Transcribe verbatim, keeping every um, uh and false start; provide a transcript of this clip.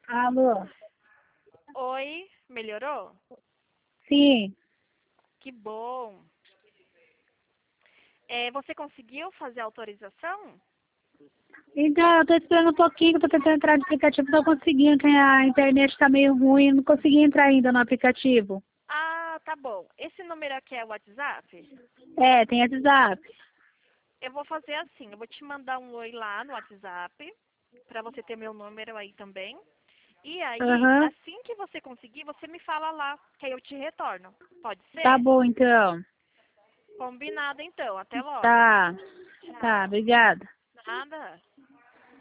Alô? Oi, melhorou? Sim. Que bom. É, você conseguiu fazer a autorização? Então, eu tô esperando um pouquinho, tô tentando entrar no aplicativo, não tô conseguindo, que a internet tá meio ruim, não consegui entrar ainda no aplicativo. Ah, tá bom. Esse número aqui é o WhatsApp? É, tem WhatsApp. Eu vou fazer assim, eu vou te mandar um oi lá no WhatsApp, pra você ter meu número aí também. E aí, Aham. assim que você conseguir, você me fala lá, que aí eu te retorno. Pode Tá ser? bom, então. Combinado então. Até logo. Tá. Tá, Tchau. obrigada. Nada.